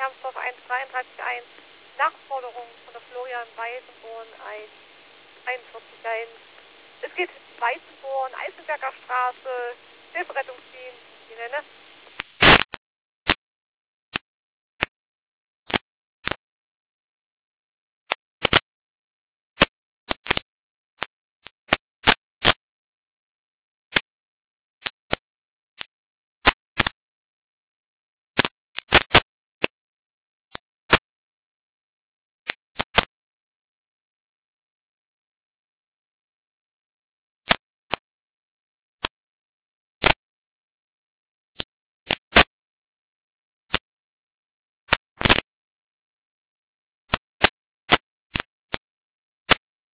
Hermsdorf 133.1, Nachforderung von der Florian Weißenborn 141.1. Es geht Weißenborn, Eisenberger Straße, Hilferettungsdienst, die nenne.